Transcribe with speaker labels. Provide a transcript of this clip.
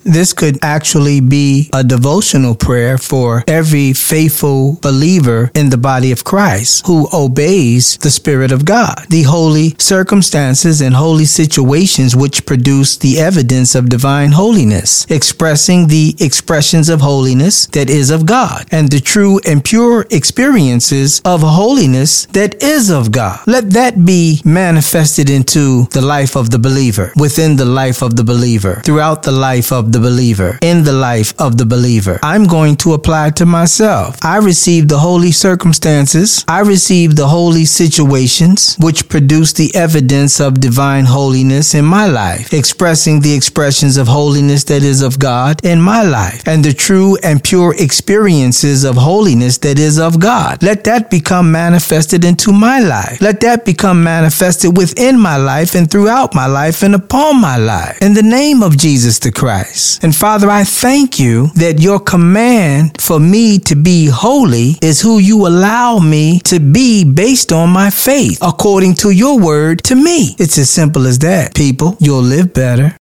Speaker 1: This could actually be a devotional prayer for every faithful believer in the body of Christ who obeys the Spirit of God. The holy circumstances and holy situations which produce the evidence of divine holiness, expressing the expressions of holiness that is of God, and the true and pure experiences of holiness that is of God. Let that be manifested into the life of the believer, within the life of the believer, throughout the life of the believer, in the life of the believer. I'm going to apply to myself. I receive the holy circumstances. I receive the holy situations which produce the evidence of divine holiness in my life, expressing the expressions of holiness that is of God in my life, and the true and pure experiences of holiness that is of God. Let that become manifested into my life. Let that become manifested within my life and throughout my life and upon my life. In the name of Jesus the Christ. And Father, I thank you that your command for me to be holy is who you allow me to be based on my faith, according to your word to me. It's as simple as that, people. You'll live better.